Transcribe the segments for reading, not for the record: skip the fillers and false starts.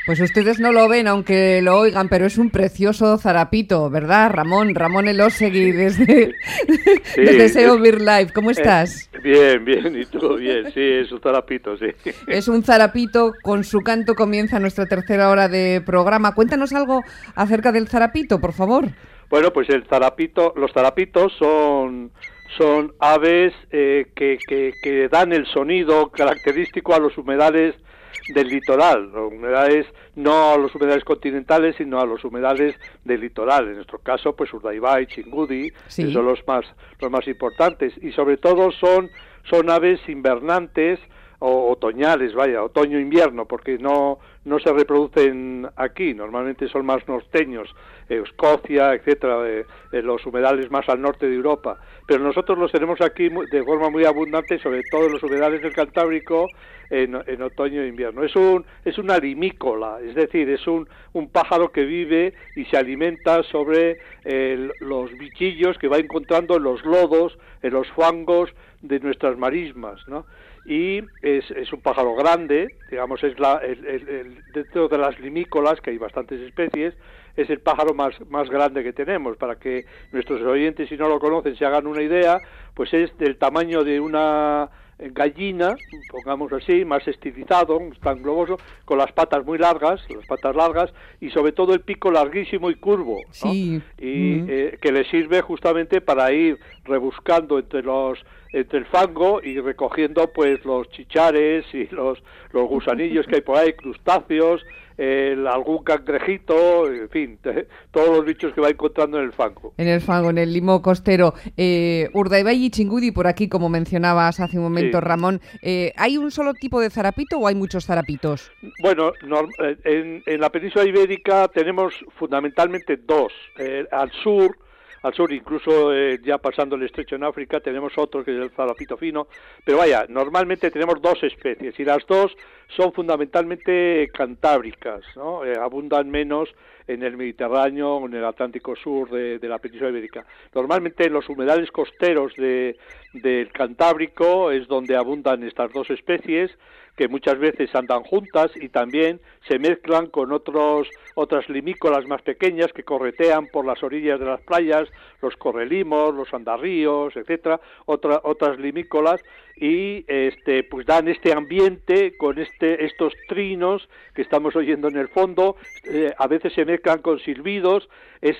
Pues ustedes no lo ven, aunque lo oigan, pero es un precioso zarapito, ¿verdad, Ramón? Ramón Elósegui, desde SEO Beer Live. ¿Cómo estás? Bien, y tú, bien. Sí, es un zarapito, sí. Es un zarapito, con su canto comienza nuestra tercera hora de programa. Cuéntanos algo acerca del zarapito, por favor. Bueno, pues los zarapitos son aves que dan el sonido característico a los humedales del litoral, no a los humedales continentales, sino a los humedales del litoral. En nuestro caso, pues Urdaibai, Chingudi, sí, que son los más importantes, y sobre todo son aves invernantes o otoñales, otoño-invierno, porque no se reproducen aquí, normalmente son más norteños, Escocia, etcétera, los humedales más al norte de Europa, pero nosotros los tenemos aquí de forma muy abundante, sobre todo en los humedales del Cantábrico, en otoño e invierno. Es una limícola, es decir, es un pájaro que vive y se alimenta sobre los bichillos que va encontrando en los lodos, en los fangos de nuestras marismas, ¿no? Y es un pájaro grande, digamos, dentro de las limícolas, que hay bastantes especies, es el pájaro más grande que tenemos. Para que nuestros oyentes, si no lo conocen, se hagan una idea, pues es del tamaño de una gallina, pongamos así, más estilizado, tan globoso, con las patas muy largas, y sobre todo el pico larguísimo y curvo, ¿no? Sí. Y que le sirve justamente para ir rebuscando entre el fango y recogiendo pues los chichares y los gusanillos que hay por ahí, crustáceos, algún cangrejito, en fin, todos los bichos que va encontrando en el fango. En el fango, en el limo costero. Urdaibai y Chingudi, por aquí, como mencionabas hace un momento, sí, Ramón. ¿Hay un solo tipo de zarapito o hay muchos zarapitos? Bueno, en la península ibérica tenemos fundamentalmente dos. Al sur, incluso ya pasando el estrecho en África, tenemos otro que es el zarapito fino, pero normalmente tenemos dos especies y las dos son fundamentalmente cantábricas, ¿no? Abundan menos en el Mediterráneo o en el Atlántico Sur de la península ibérica. Normalmente en los humedales costeros del Cantábrico es donde abundan estas dos especies, que muchas veces andan juntas y también se mezclan con otras limícolas más pequeñas que corretean por las orillas de las playas, los correlimos, los andarríos, etcétera, otras limícolas, y pues dan este ambiente con estos trinos que estamos oyendo en el fondo. A veces se mezclan con silbidos,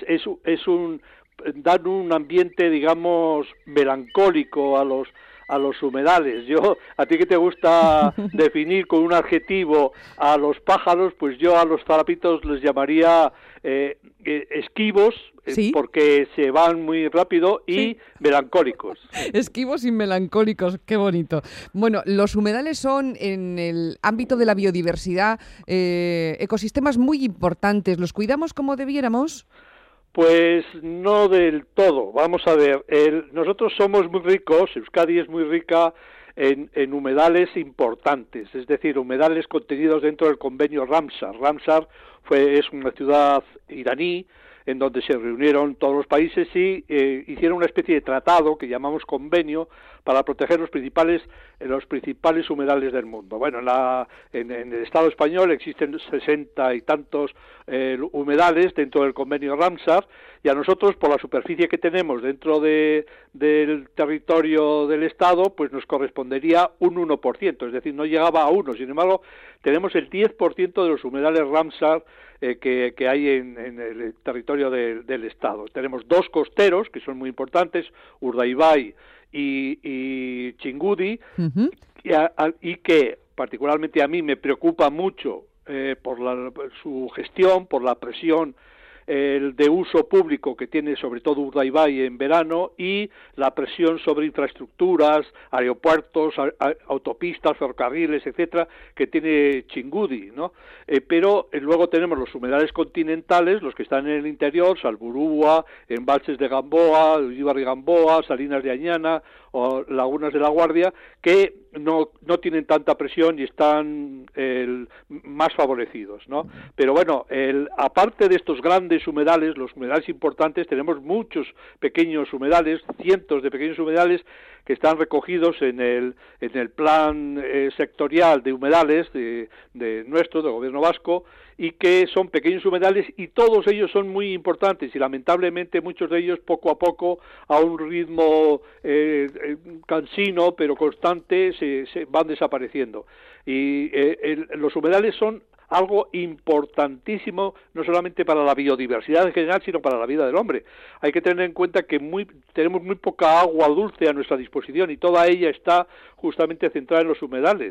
dan un ambiente, digamos, melancólico a los humedales. A ti que te gusta definir con un adjetivo a los pájaros, pues yo a los zarapitos les llamaría esquivos, ¿sí? Porque se van muy rápido, y sí, melancólicos. Esquivos y melancólicos, qué bonito. Bueno, los humedales son, en el ámbito de la biodiversidad, ecosistemas muy importantes. ¿Los cuidamos como debiéramos? Pues no del todo. Vamos a ver, nosotros somos muy ricos, Euskadi es muy rica en humedales importantes, es decir, humedales contenidos dentro del convenio Ramsar. Ramsar es una ciudad iraní en donde se reunieron todos los países y hicieron una especie de tratado que llamamos convenio para proteger los principales humedales del mundo. Bueno, en el Estado español existen 60 y tantos humedales dentro del convenio Ramsar, y a nosotros, por la superficie que tenemos dentro del territorio del Estado, pues nos correspondería un 1%, es decir, no llegaba a 1. Sin embargo, tenemos el 10% de los humedales Ramsar que hay en el territorio del Estado. Tenemos dos costeros, que son muy importantes, Urdaibai y Chingudi, uh-huh, y que particularmente a mí me preocupa mucho por su gestión, por la presión de uso público que tiene sobre todo Urdaibai en verano, y la presión sobre infraestructuras, aeropuertos, autopistas, ferrocarriles, etcétera, que tiene Chingudi, ¿no? Pero luego tenemos los humedales continentales, los que están en el interior, Salburua, embalses de Gamboa, Ullíbar y Gamboa, Salinas de Añana o Lagunas de la Guardia, que no tienen tanta presión y están más favorecidos, ¿no? Pero bueno, aparte de estos grandes humedales, los humedales importantes, tenemos muchos pequeños humedales, cientos de pequeños humedales que están recogidos en el plan sectorial de humedales de nuestro, del Gobierno vasco, y que son pequeños humedales y todos ellos son muy importantes y lamentablemente muchos de ellos poco a poco, a un ritmo cansino pero constante, se van desapareciendo. Y los humedales son algo importantísimo, no solamente para la biodiversidad en general, sino para la vida del hombre. Hay que tener en cuenta que tenemos muy poca agua dulce a nuestra disposición y toda ella está justamente centrada en los humedales.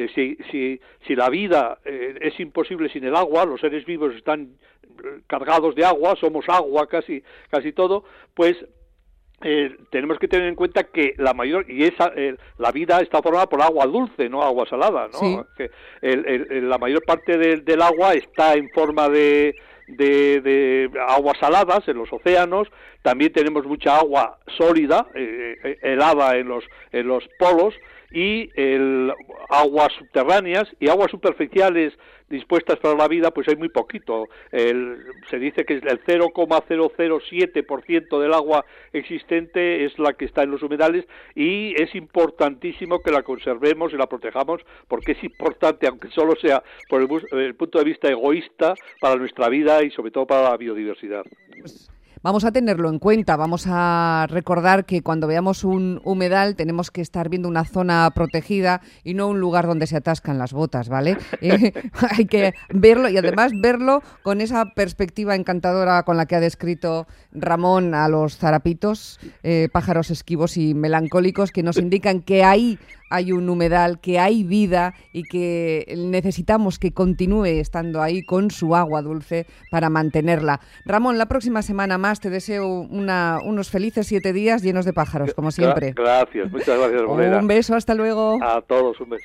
Si la vida es imposible sin el agua, los seres vivos están cargados de agua, somos agua casi todo, pues tenemos que tener en cuenta que la vida está formada por agua dulce, no agua salada, ¿no? Sí. Que la mayor parte del agua está en forma de aguas saladas en los océanos. También tenemos mucha agua sólida, helada en los polos, y aguas subterráneas y aguas superficiales dispuestas para la vida, pues hay muy poquito. Se dice que el 0,007% del agua existente es la que está en los humedales, y es importantísimo que la conservemos y la protejamos, porque es importante, aunque solo sea por el punto de vista egoísta, para nuestra vida y sobre todo para la biodiversidad. Pues vamos a tenerlo en cuenta, vamos a recordar que cuando veamos un humedal tenemos que estar viendo una zona protegida y no un lugar donde se atascan las botas, ¿vale? Hay que verlo, y además verlo con esa perspectiva encantadora con la que ha descrito Ramón a los zarapitos, pájaros esquivos y melancólicos, que nos indican que ahí hay un humedal, que hay vida y que necesitamos que continúe estando ahí con su agua dulce para mantenerla. Ramón, la próxima semana más te deseo unos felices 7 días llenos de pájaros, como siempre. Gracias, muchas gracias, Morena. Un beso, hasta luego. A todos, un beso.